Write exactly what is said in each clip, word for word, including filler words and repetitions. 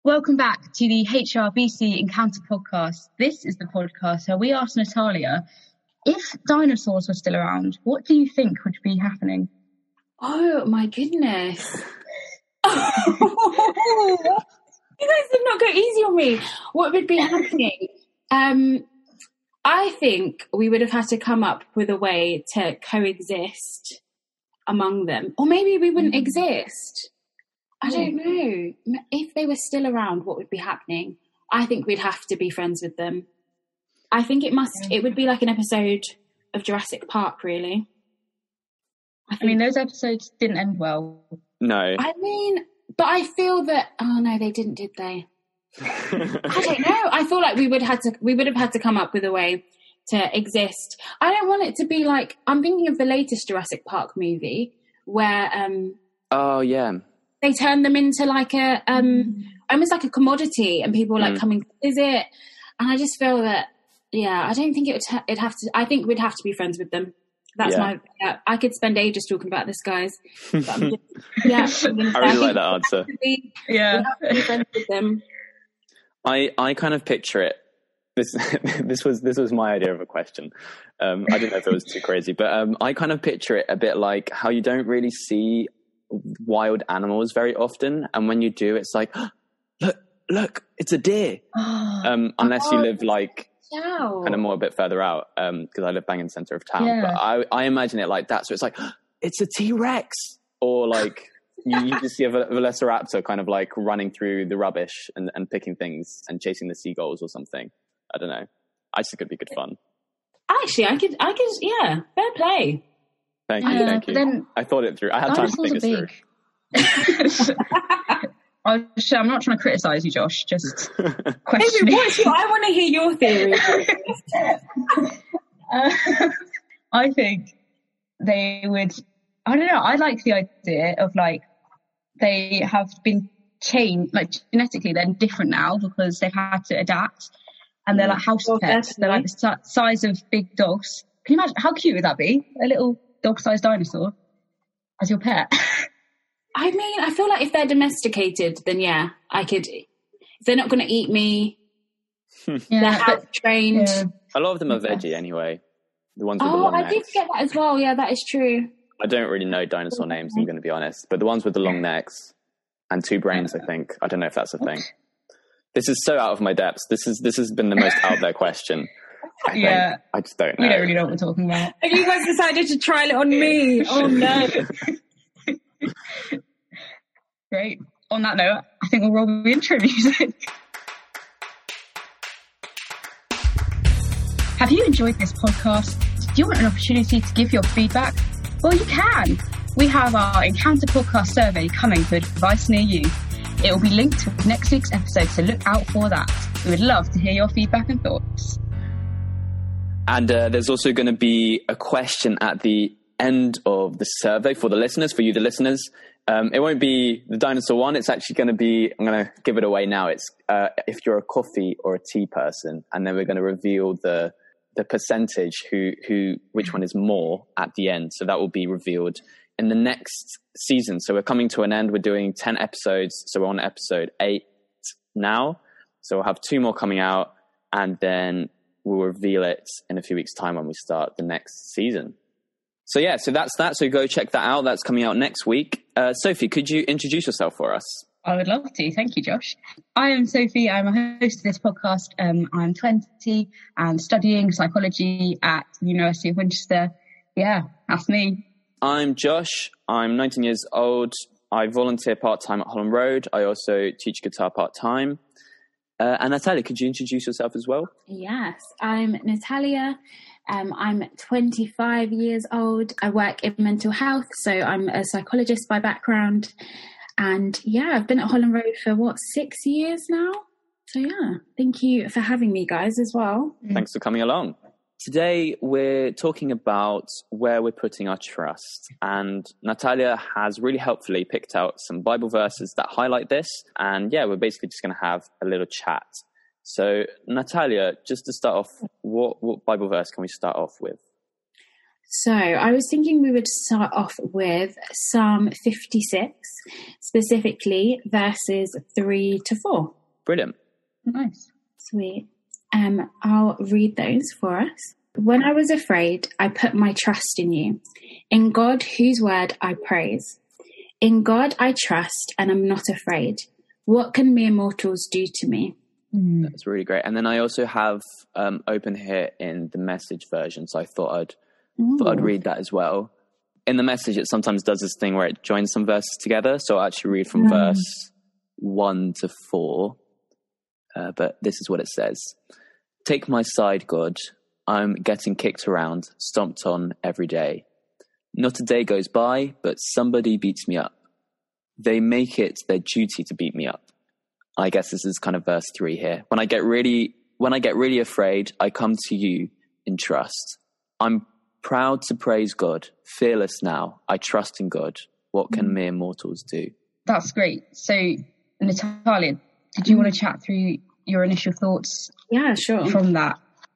Welcome back to the H R B C Encounter podcast. This is the podcast where we asked Natalia, if dinosaurs were still around, what do you think would be happening? Oh my goodness. Oh, you guys did not go easy on me. What would be happening? Um, I think we would have had to come up with a way to coexist among them. Or maybe we wouldn't exist. I don't know. If they were still around, what would be happening? I think we'd have to be friends with them. I think it must, it would be like an episode of Jurassic Park, really. I, I mean, those episodes didn't end well. No. I mean, but I feel that, oh no, they didn't, did they? I don't know. I feel like we would had to, we would have had to come up with a way to exist. I don't want it to be like, I'm thinking of the latest Jurassic Park movie where, um, oh yeah. they turn them into like a, um, almost like a commodity and people are like mm. coming to visit. And I just feel that, yeah, I don't think it would, ha- it'd have to, I think we'd have to be friends with them. That's yeah. my, yeah, I could spend ages talking about this, guys. But I'm just, yeah. I really like that answer. Be, yeah. Be friends with them. I, I kind of picture it. This, this was, this was my idea of a question. Um, I didn't know if it was too crazy, but, um, I kind of picture it a bit like how you don't really see wild animals very often, and when you do, it's like, oh, look, look, it's a deer. um, unless oh, you live like wow. kind of more a bit further out, um, because I live bang in the center of town. Yeah. But I, I imagine it like that. So it's like, oh, it's a T-Rex, or like you, you just see a velociraptor kind of like running through the rubbish and, and picking things and chasing the seagulls or something. I don't know. I just think it'd be good fun. Actually, I could, I could, yeah, fair play. Thank you, yeah, thank you. Then I thought it through. I had time to think it through. I'm not trying to criticise you, Josh. Just questioning. I want to hear your theory. uh, I think they would. I don't know. I like the idea of like they have been changed, like genetically, they're different now because they've had to adapt, and they're like house well, pets. Definitely. They're like the size of big dogs. Can you imagine how cute would that be? A little dog-sized dinosaur as your pet. I mean, I feel like if they're domesticated, then yeah, I could. If they're not going to eat me, yeah, they're house trained. Yeah. A lot of them are veggie anyway. The ones with oh, the long I necks. did get that as well. Yeah, that is true. I don't really know dinosaur names, I'm going to be honest, but the ones with the long necks and two brains, I think. I don't know if that's a thing. This is so out of my depths. This is this has been the most out there question. I yeah, think. I just don't know. We don't really know what we're talking about. And you guys decided to trial it on me. Oh no! Great. On that note, I think we'll roll the intro music. Have you enjoyed this podcast? Do you want an opportunity to give your feedback? Well, you can. We have our Encounter Podcast survey coming to a device near you. It will be linked with next week's episode, so look out for that. We would love to hear your feedback and thoughts. And uh, there's also going to be a question at the end of the survey for the listeners, for you, the listeners. Um, it won't be the dinosaur one. It's actually going to be, I'm going to give it away now. It's uh, if you're a coffee or a tea person, and then we're going to reveal the the percentage who, who, which one is more at the end. So that will be revealed in the next season. So we're coming to an end. We're doing ten episodes. So we're on episode eight now. So we'll have two more coming out, and then we'll reveal it in a few weeks' time when we start the next season. So yeah, so that's that. So go check that out. That's coming out next week. Uh, Sophie, could you introduce yourself for us? I would love to. Thank you, Josh. I am Sophie. I'm a host of this podcast. Um, I'm twenty and studying psychology at the University of Winchester. Yeah, that's me. I'm Josh. I'm nineteen years old. I volunteer part-time at Holland Road. I also teach guitar part-time. Uh, and Natalia, could you introduce yourself as well? Yes, I'm Natalia. Um, I'm twenty-five years old. I work in mental health, so I'm a psychologist by background. And yeah, I've been at Holland Road for what, six years now? So yeah, thank you for having me, guys, as well. Thanks for coming along. Today, we're talking about where we're putting our trust. And Natalia has really helpfully picked out some Bible verses that highlight this. And yeah, we're basically just going to have a little chat. So Natalia, just to start off, what, what Bible verse can we start off with? So I was thinking we would start off with Psalm fifty-six, specifically verses three to four. Brilliant. Nice. Sweet. Um, I'll read those for us. When I was afraid, I put my trust in you. In God, whose word I praise. In God I trust and am not afraid. What can mere mortals do to me? Mm. That's really great. And then I also have um, open here in the Message version, so I thought I'd Ooh. thought I'd read that as well. In the Message, it sometimes does this thing where it joins some verses together. So I'll actually read from Mm. verse one to four. Uh, but this is what it says. Take my side, God. I'm getting kicked around, stomped on every day. Not a day goes by, but somebody beats me up. They make it their duty to beat me up. I guess this is kind of verse three here. When I get really, when I get really afraid, I come to you in trust. I'm proud to praise God, fearless now. I trust in God. What can mere mortals do? That's great. So, Natalia, did you want to chat through your initial thoughts Yeah, sure. from that?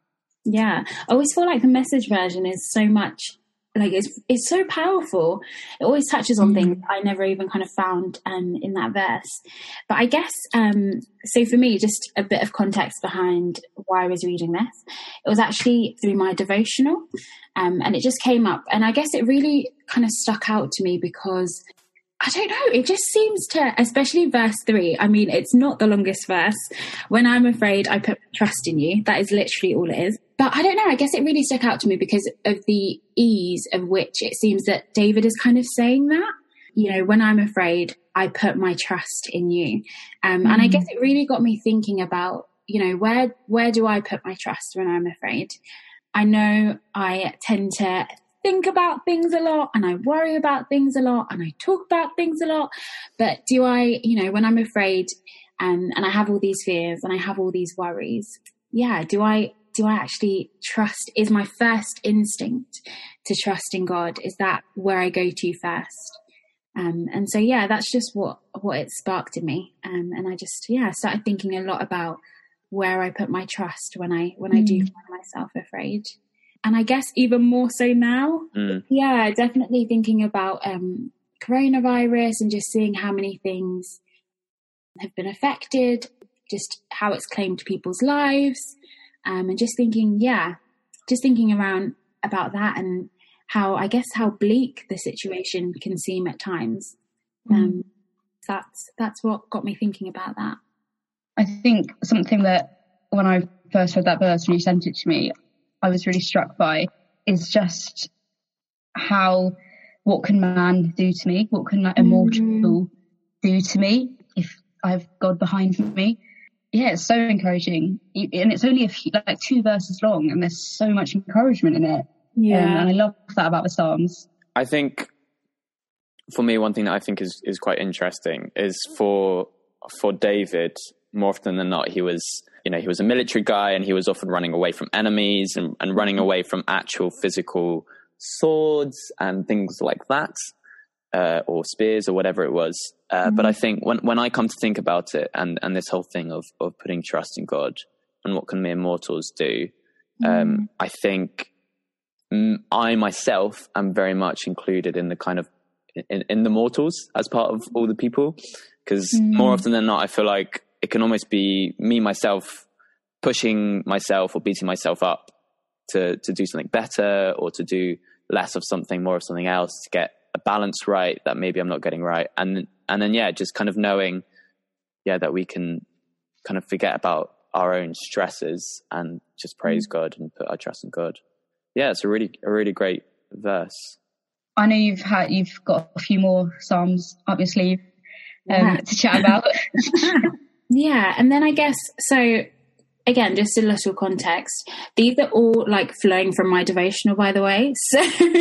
Yeah. I always feel like the Message version is so much, like it's it's so powerful. It always touches on Mm. things I never even kind of found um, in that verse. But I guess, um, so for me, just a bit of context behind why I was reading this. It was actually through my devotional, um, and it just came up. And I guess it really kind of stuck out to me because, I don't know, it just seems to, especially verse three, I mean, it's not the longest verse. When I'm afraid, I put trust in you. That is literally all it is. But I don't know, I guess it really stuck out to me because of the ease of which it seems that David is kind of saying that. You know, when I'm afraid, I put my trust in you. Um, mm. And I guess it really got me thinking about, you know, where where do I put my trust when I'm afraid? I know I tend to think about things a lot and I worry about things a lot and I talk about things a lot. But do I, you know, when I'm afraid and, and I have all these fears and I have all these worries, yeah, do I do I actually trust? Is my first instinct to trust in God? Is that where I go to first? Um, and so, yeah, that's just what, what it sparked in me. Um, and I just, yeah, started thinking a lot about where I put my trust when I, when mm. I do find myself afraid. And I guess even more so now, mm. yeah, definitely thinking about um, coronavirus and just seeing how many things have been affected, just how it's claimed people's lives. Um, and just thinking, yeah, just thinking around about that and how, I guess, how bleak the situation can seem at times. Um, mm. That's that's what got me thinking about that. I think something that when I first read that verse and you sent it to me, I was really struck by is just how, what can man do to me? What can like, a mortal mm. do to me if I have God behind me? Yeah, it's so encouraging. And it's only a few, like two verses long and there's so much encouragement in it. Yeah. Um, and I love that about the Psalms. I think for me, one thing that I think is, is quite interesting is for for David, more often than not, he was, you know, he was a military guy and he was often running away from enemies and, and running away from actual physical swords and things like that, uh, or spears or whatever it was. Uh, mm-hmm. But I think when, when I come to think about it and, and this whole thing of, of putting trust in God and what can mere mortals do, mm-hmm. um, I think I myself am very much included in the kind of in, in the mortals as part of all the people, because mm. more often than not, I feel like it can almost be me myself pushing myself or beating myself up to to do something better or to do less of something, more of something else, to get a balance right that maybe I'm not getting right, and and then yeah, just kind of knowing, yeah, that we can kind of forget about our own stresses and just praise mm. God and put our trust in God. Yeah, it's a really, a really great verse. I know you've had, you've got a few more Psalms up your sleeve um, yeah. to chat about. Yeah, and then I guess, so again, just a little context. These are all like flowing from my devotional, by the way. So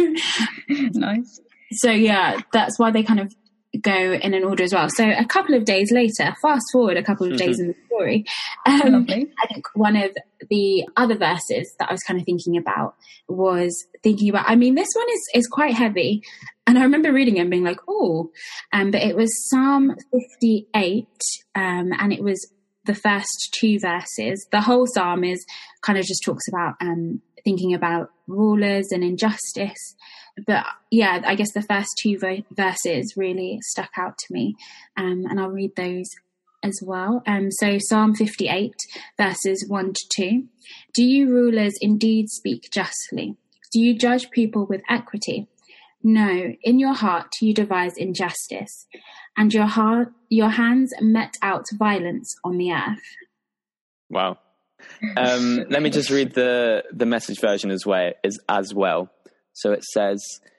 nice. So yeah, that's why they kind of go in an order as well. So a couple of days later, fast forward a couple of days in the story, um, I think one of the other verses that I was kind of thinking about was thinking about, I mean, this one is, is quite heavy. And I remember reading it and being like, oh, um, but it was Psalm fifty-eight, um, and it was the first two verses. The whole Psalm is kind of just talks about um, thinking about rulers and injustice. But yeah, I guess the first two vo- verses really stuck out to me, um, and I'll read those as well. Um, so Psalm fifty-eight, verses one to two. Do you rulers indeed speak justly? Do you judge people with equity? No, in your heart you devise injustice, and your heart, your hands met out violence on the earth. Wow. Um, let me just read the, the Message version as well, as, as well. So it says,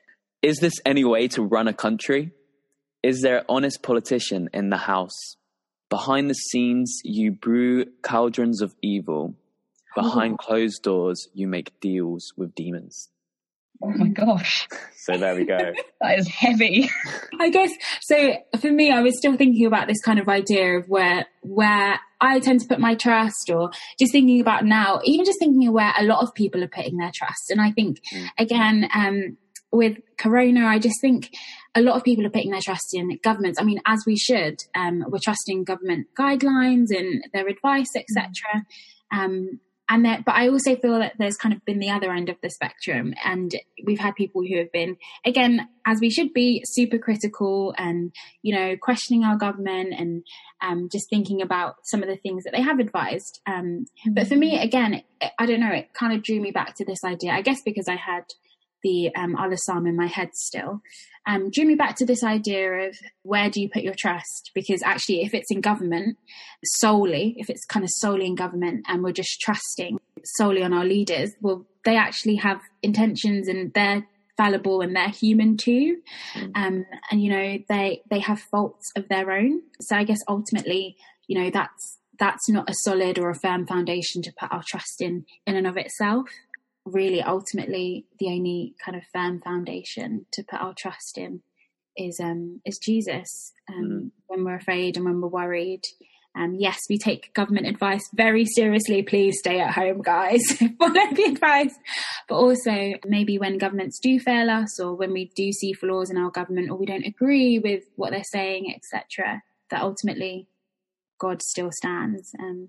is this any way to run a country? Is there an honest politician in the house? Behind the scenes, you brew cauldrons of evil. Behind oh. closed doors, you make deals with demons. Oh my gosh. So there we go. That is heavy. I guess, so for me, I was still thinking about this kind of idea of where, where I tend to put my trust, or just thinking about now, even just thinking of where a lot of people are putting their trust. And I think, mm. again, um, with Corona, I just think a lot of people are putting their trust in governments. I mean, as we should, um, we're trusting government guidelines and their advice, et cetera. Um, and that, but I also feel that there's kind of been the other end of the spectrum, and we've had people who have been, again, as we should be, super critical and, you know, questioning our government and um, just thinking about some of the things that they have advised. Um, but for me, again, it, I don't know, it kind of drew me back to this idea, I guess because I had the um, Allah Psalm in my head still, um, drew me back to this idea of where do you put your trust? Because actually, if it's in government solely, if it's kind of solely in government and we're just trusting solely on our leaders, well, they actually have intentions and they're fallible and they're human too. Mm. Um, and, you know, they, they have faults of their own. So I guess ultimately, you know, that's, that's not a solid or a firm foundation to put our trust in, in and of itself. Really, ultimately, the only kind of firm foundation to put our trust in is um, is Jesus. Um, mm. When we're afraid and when we're worried, um, yes, we take government advice very seriously. Please stay at home, guys. Follow the advice. But also, maybe when governments do fail us, or when we do see flaws in our government, or we don't agree with what they're saying, et cetera, that ultimately God still stands. Um,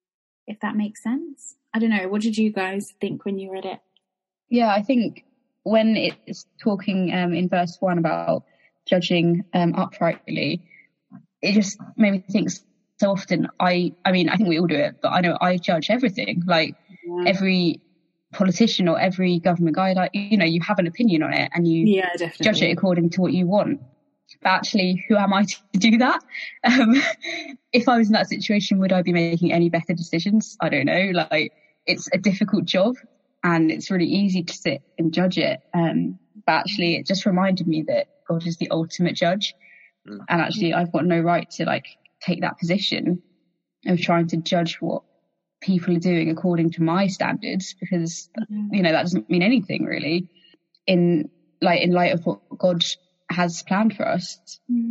if that makes sense. I don't know. What did you guys think when you read it? Yeah, I think when it's talking um, in verse one about judging um, uprightly, it just made me think so often. I, I mean, I think we all do it, but I know I judge everything. Like yeah. every politician or every government guideline, you know, you have an opinion on it and you yeah, definitely. judge it according to what you want. But actually, who am I to do that? Um, if I was in that situation, would I be making any better decisions? I don't know. Like, it's a difficult job and it's really easy to sit and judge it. Um, but actually, it just reminded me that God is the ultimate judge. Mm. And actually, I've got no right to, like, take that position of trying to judge what people are doing according to my standards, because, mm. you know, that doesn't mean anything, really, in, like, in light of what God has planned for us.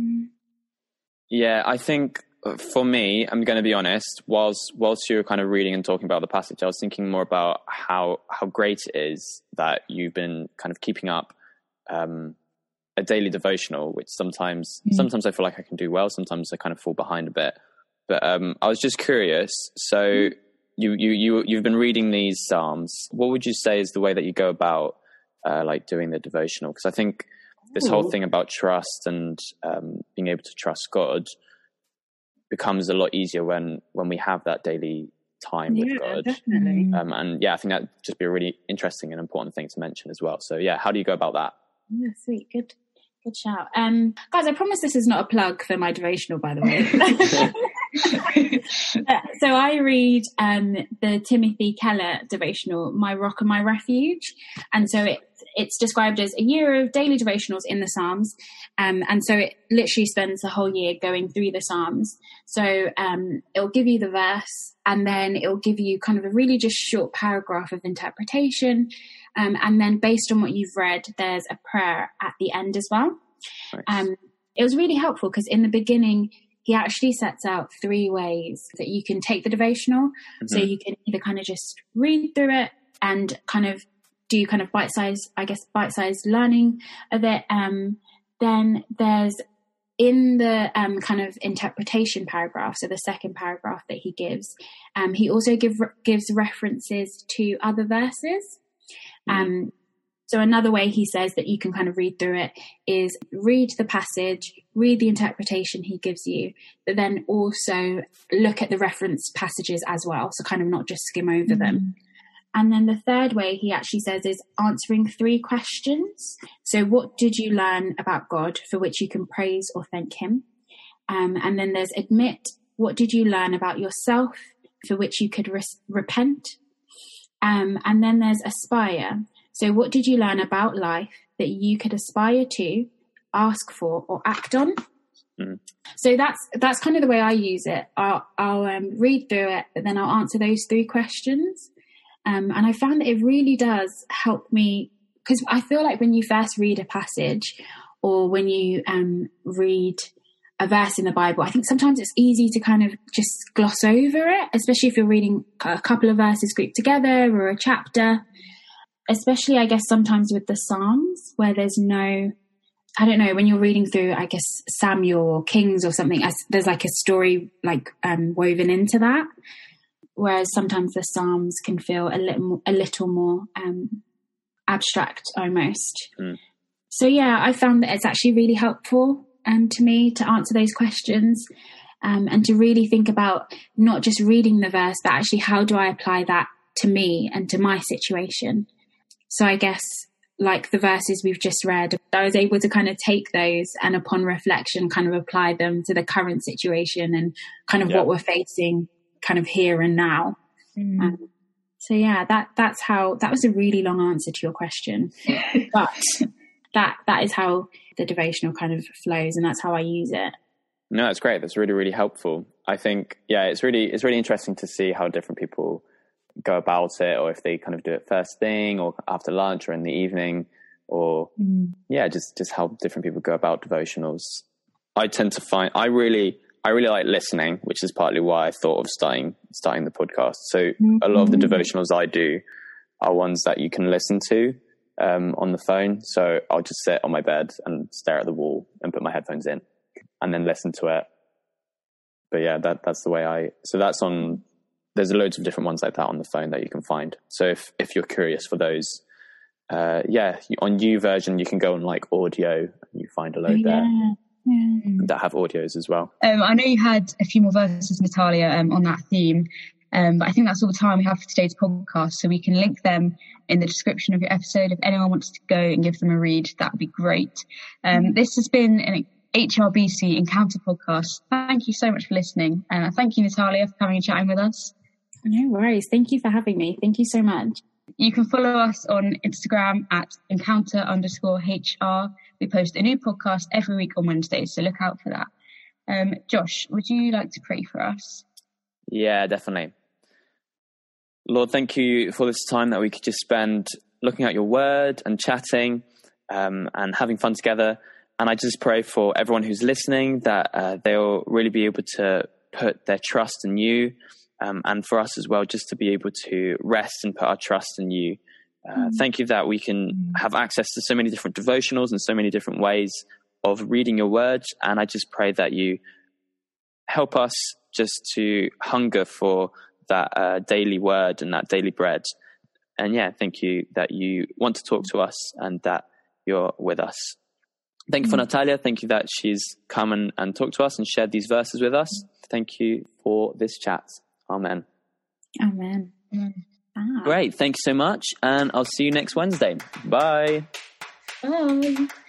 Yeah, I think for me, I'm going to be honest, whilst whilst you were kind of reading and talking about the passage, I was thinking more about how how great it is that you've been kind of keeping up um, a daily devotional, which sometimes mm. sometimes I feel like I can do well, sometimes I kind of fall behind a bit. But um, I was just curious. So mm. you you you you've been reading these Psalms. What would you say is the way that you go about uh, like doing the devotional? Because I think this Ooh. whole thing about trust and um, being able to trust God becomes a lot easier when, when we have that daily time yeah, with God. Definitely. Um, and yeah, I think that'd just be a really interesting and important thing to mention as well. So yeah, how do you go about that? Yeah, sweet. Good, good shout. Um, guys, I promise this is not a plug for my devotional, by the way. So I read um, the Timothy Keller devotional, My Rock and My Refuge. And so it, it's described as a year of daily devotionals in the Psalms. Um, and so it literally spends the whole year going through the Psalms. So um, it'll give you the verse, and then it'll give you kind of a really just short paragraph of interpretation. Um, and then based on what you've read, there's a prayer at the end as well. Nice. Um, it was really helpful because in the beginning, he actually sets out three ways that you can take the devotional. Mm-hmm. So you can either kind of just read through it and kind of do kind of bite-sized, I guess, bite-sized learning of it. Um, then there's in the um, kind of interpretation paragraph, so the second paragraph that he gives, um, he also give, gives references to other verses. Mm. Um, so another way he says that you can kind of read through it is read the passage, read the interpretation he gives you, but then also look at the reference passages as well. So kind of not just skim over mm. them. And then the third way he actually says is answering three questions. So what did you learn about God for which you can praise or thank him? Um, and then there's admit, what did you learn about yourself for which you could re- repent? Um, and then there's aspire. So what did you learn about life that you could aspire to, ask for, or act on? Mm. So that's that's kind of the way I use it. I'll, I'll um, read through it, but then I'll answer those three questions. Um, and I found that it really does help me, because I feel like when you first read a passage or when you um, read a verse in the Bible, I think sometimes it's easy to kind of just gloss over it, especially if you're reading a couple of verses grouped together or a chapter, especially, I guess, sometimes with the Psalms where there's no, I don't know, when you're reading through, I guess, Samuel or Kings or something, there's like a story like um, woven into that. Whereas sometimes the Psalms can feel a little, a little more um, abstract almost. Mm. So yeah, I found that it's actually really helpful um, to me to answer those questions um, and to really think about not just reading the verse, but actually how do I apply that to me and to my situation. So I guess like the verses we've just read, I was able to kind of take those and upon reflection kind of apply them to the current situation and kind of yeah. what we're facing kind of here and now. Mm. Um, so yeah, that that's how, that was a really long answer to your question, but that that is how the devotional kind of flows, and that's how I use it. No, that's great. That's really, really helpful. I think, yeah, it's really, it's really interesting to see how different people go about it, or if they kind of do it first thing or after lunch or in the evening, or mm. yeah, just, just how different people go about devotionals. I tend to find, I really, I really like listening, which is partly why I thought of starting starting the podcast. So mm-hmm. a lot of the devotionals I do are ones that you can listen to um, on the phone. So I'll just sit on my bed and stare at the wall and put my headphones in and then listen to it. But yeah, that that's the way I... So that's on... There's loads of different ones like that on the phone that you can find. So if, if you're curious for those, uh, yeah, on YouVersion, you can go on like audio and you find a load yeah. there. Yeah. That have audios as well. Um, I know you had a few more verses, Natalia, um, on that theme, um, but I think that's all the time we have for today's podcast. So we can link them in the description of your episode. If anyone wants to go and give them a read, that would be great. Um, mm-hmm. This has been an H R B C Encounter podcast. Thank you so much for listening. And uh, thank you, Natalia, for coming and chatting with us. No worries. Thank you for having me. Thank you so much. You can follow us on Instagram at encounter underscore HR. We post a new podcast every week on Wednesdays, so look out for that. Um, Josh, would you like to pray for us? Yeah, definitely. Lord, thank you for this time that we could just spend looking at your word and chatting um, and having fun together. And I just pray for everyone who's listening that uh, they'll really be able to put their trust in you. Um, and for us as well, just to be able to rest and put our trust in you. Uh, mm. Thank you that we can have access to so many different devotionals and so many different ways of reading your words. And I just pray that you help us just to hunger for that uh, daily word and that daily bread. And yeah, thank you that you want to talk to us and that you're with us. Thank you for Natalia. Thank you that she's come and, and talked to us and shared these verses with us. Thank you for this chat. Amen. Amen. Ah. Great. Thank you so much. And I'll see you next Wednesday. Bye. Bye.